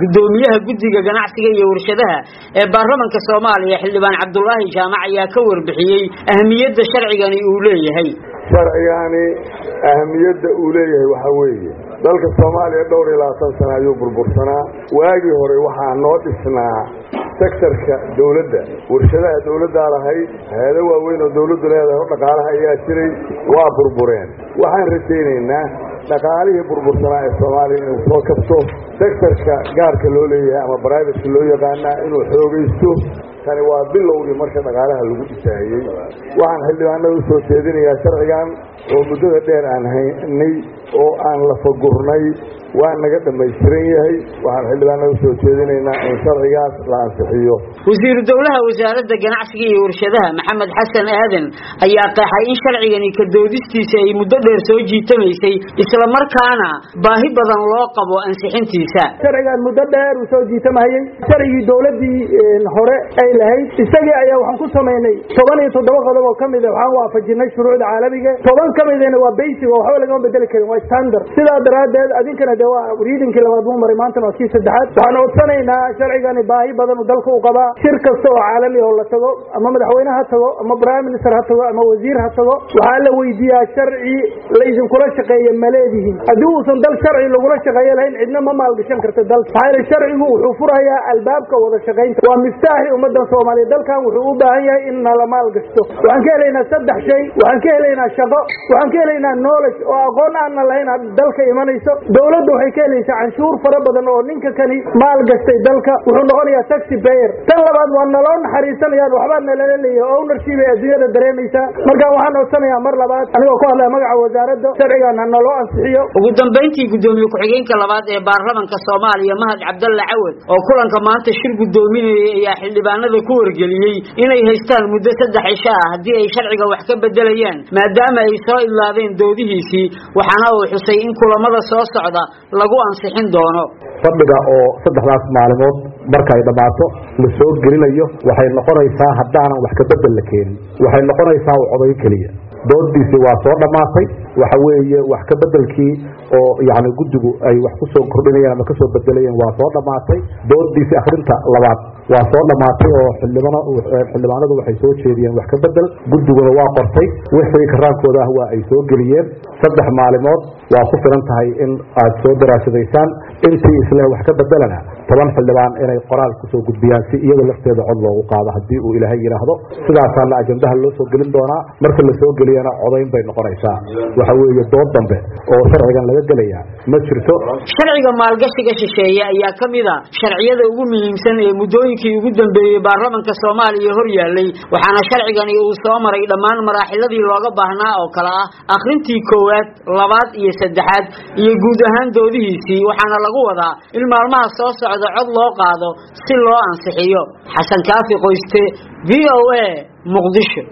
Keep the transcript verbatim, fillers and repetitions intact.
gudoomiyaha guddiga ganacsiga iyo warshadaha ee baarlamaanka Soomaaliya xildhibaan Cabdullaahi Jaamac ayaa ka warbixiyay ahmiyadda sharcigani uu leeyahay sharcigani ahmiyadda uu leeyahay waxa weeye dalka Soomaaliya dhowr iyo labaatan sano ayuu burbursanaa waagii hore waxaa noo dhisnaa sektorka dawladda warshadaha dawladda lahayd hay'ado waaweyn oo dawladdu leedahay dhaqaalaha ayaa jiray waa burbureen waxaan rajaynaynaa dhaqaalihii burbursanaa ee Soomaaliya inuu soo kabto sektorka gaarka loo leeyahay ama private loo yaqaan inuu xoogaysto tani waa bilowgii marka dhaqaalaha lagu dhisaayay waxaan xildhibaanada u soo jeedinayaa sharcigan oo muddada dheer aan haynay oo aan la fagurnay waa naga dhamaystiran yahay waxaan xildhibaanada u soo jeedinaynaa in sharcigaas la ansixiyo wasiir dawlaha wasaaradda ganacsiga iyo warshadaha Maxamed Xasan Aadan ayaa qeexay in sharcigani ka doodistiisa ay muddo dheer soo jiitamaysay isla markaana baahi badan loo qabo ansixintiisa sharcigan muddo dheer uu soo jiitamayay sharcigii dawladii hore ay lahayd isagii ayaa waxaan ku sameynay toban iyo toddoba qodob oo kamid ah waxaan waafajinay shuruucda caalamiga toban kamidna waa basic oo waxba laga bedeli karin waa standard sida daraadeed adinkana de waa readingkii labaad buu maray maanta waa kii saddexaad waxaan codsanaynaa sharcigani baahi badan uu dalka u qaba shir kasta oo caalami oo la tago ama madaxweynaha ha tago ama prime minister ha tago ama wasiir ha tago waxaa la weydiiyaa sharci la idin kula shaqeeyo maleedihiin haddii uusan dal sharci lagula shaqeeyo lahayn cidna ma maalgashan karta dal maxaa sharcigu wuxuu furayaa albaabka wada shaqeynta waa miftaaxi ummadda Soomaaliya dalkan wuxuu u baahan yahay in la maalgasto waxaan ka helaynaa saddex shay waxaan ka helaynaa shaqo waxaan ka helaynaa knowledge oo aqoon aan lahayn dalka imanayso dawladdu waxay ka helaysaa canshuur fara badan oo ninka kani maalgastay dalka wuxuu noqonayaa taxi payer tan labaad waa naloo naxariisanayaan waxba nalala leeyahay ownership ee adduunyada dareemaysa marka waxaan codsanayaa mar labaad anigoo ku hadlaya magaca wasaaradda sharcigan ha naloo ansixiyo ugu dambeyntii gudoomiye ku-xigeenka labaad ee baarlamaanka Soomaaliya Mahad Cabdulla Cawad oo kulanka maanta shir gudoominayay ayaa xildhibaanada ku wargeliyay inay haystaan muddo saddex cisho ah haddii ay sharciga wax ka bedelayaan maadaama ay soo ilaadeen doodihiisii waxaana uu xusay in kulamada soo socda lagu ansixin doono fadhiga oo saddexdaas maalmood marka ay dhamaato la soo gelinayo waxay noqonaysaa haddaanan wax ka bedel la keenin waxay noqonaysaa codayn kaliya doodiisi waa soo dhamaatay waxa weeye wax ka bedelkii oo yaani guddigu ay wax ku soo kordhinayaan ama ka soo bedelayaan waa soo dhamaatay doodiisi akhrinta labaad waa soo dhamaatay oo xildhibaanadu xildhibaanadu waxay soo jeediyeen wax ka bedel guddiguna waa qortay wixii karaankooda ah waa ay soo geliyeen saddex maalmood waa ku filan tahay in aad soo daraasadaysaan intii isla wax ka bedelana toban xildhibaan inay qoraal ku soo gudbiyaan si iyada lafteeda cod loogu qaado haddii uu ilaahay yiraahdo sidaasaan la ajandaha loo soo gelin doonaa marka la soo geliyana codayn bay noqonaysaa waxa weeye dood dambe oo sharcigan laga gelaya ma jirto sharciga maalgashiga shisheeye ayaa kamid ah sharciyada ugu muhiimsan ee muddooyinkii ugu dambeeyay baarlamaanka Soomaaliya hor yaalay waxaana sharcigani uu soo maray dhammaan maraaxiladii looga baahnaa oo kala ah akhrintii koowaad labaad iyo saddexaad iyo guud ahaan doodihiisii waxaana lagu wadaa in maalmaha soo socda cod loo qaado si loo ansixiyo xasan kaafi qoyste V O A Muqdisho.